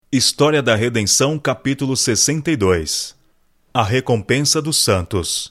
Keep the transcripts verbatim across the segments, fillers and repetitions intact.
História da Redenção, capítulo sessenta e dois. A recompensa dos santos.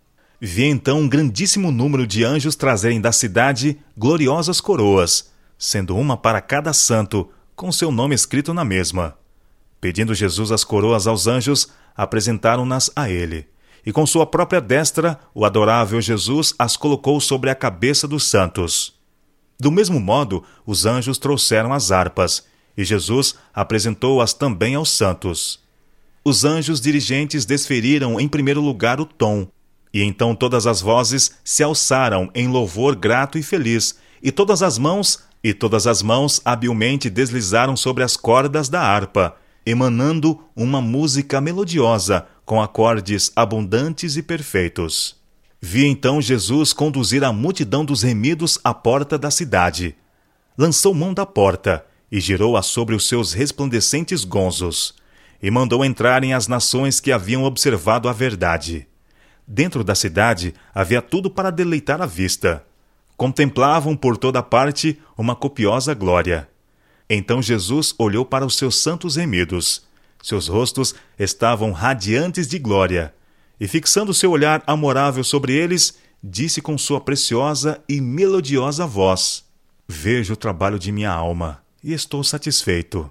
Vi então um grandíssimo número de anjos trazerem da cidade gloriosas coroas, sendo uma para cada santo, com seu nome escrito na mesma. Pedindo Jesus as coroas aos anjos, apresentaram-nas a ele. E com sua própria destra, o adorável Jesus as colocou sobre a cabeça dos santos. Do mesmo modo, os anjos trouxeram as harpas, e Jesus apresentou-as também aos santos. Os anjos dirigentes desferiram em primeiro lugar o tom, e então todas as vozes se alçaram em louvor grato e feliz, e todas as mãos, e todas as mãos habilmente deslizaram sobre as cordas da harpa, emanando uma música melodiosa, com acordes abundantes e perfeitos. Vi então Jesus conduzir a multidão dos remidos à porta da cidade. Lançou mão da porta, e girou-a sobre os seus resplandecentes gonzos, e mandou entrarem as nações que haviam observado a verdade. Dentro da cidade havia tudo para deleitar a vista. Contemplavam por toda parte uma copiosa glória. Então Jesus olhou para os seus santos remidos. Seus rostos estavam radiantes de glória, e fixando seu olhar amorável sobre eles, disse com sua preciosa e melodiosa voz: Vejo o trabalho de minha alma, e estou satisfeito.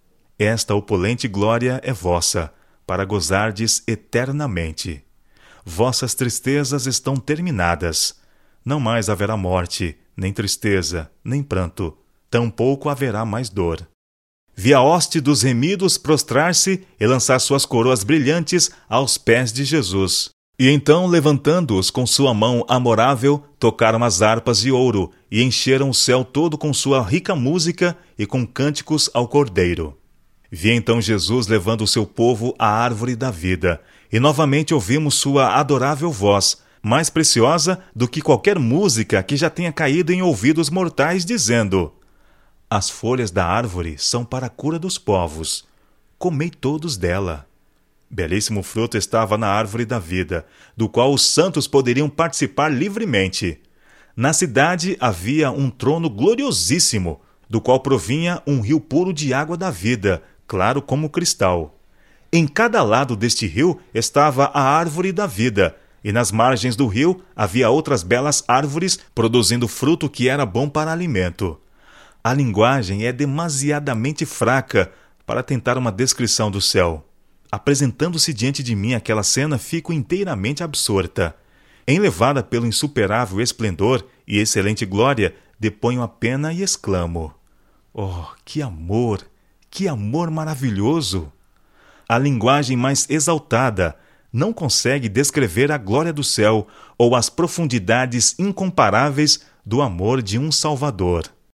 Esta opulente glória é vossa, para gozardes eternamente. Vossas tristezas estão terminadas. Não mais haverá morte, nem tristeza, nem pranto. Tampouco haverá mais dor. Vi a hoste dos remidos prostrar-se e lançar suas coroas brilhantes aos pés de Jesus. E então, levantando-os com sua mão amorável, tocaram as harpas de ouro e encheram o céu todo com sua rica música e com cânticos ao Cordeiro. Vi então Jesus levando o seu povo à árvore da vida, e novamente ouvimos sua adorável voz, mais preciosa do que qualquer música que já tenha caído em ouvidos mortais, dizendo: As folhas da árvore são para a cura dos povos. Comei todos dela. Belíssimo fruto estava na árvore da vida, do qual os santos poderiam participar livremente. Na cidade havia um trono gloriosíssimo, do qual provinha um rio puro de água da vida, claro como cristal. Em cada lado deste rio estava a árvore da vida, e nas margens do rio havia outras belas árvores produzindo fruto que era bom para alimento. A linguagem é demasiadamente fraca para tentar uma descrição do céu. Apresentando-se diante de mim aquela cena, fico inteiramente absorta. Enlevada pelo insuperável esplendor e excelente glória, deponho a pena e exclamo: Oh, que amor! Que amor maravilhoso! A linguagem mais exaltada não consegue descrever a glória do céu ou as profundidades incomparáveis do amor de um Salvador.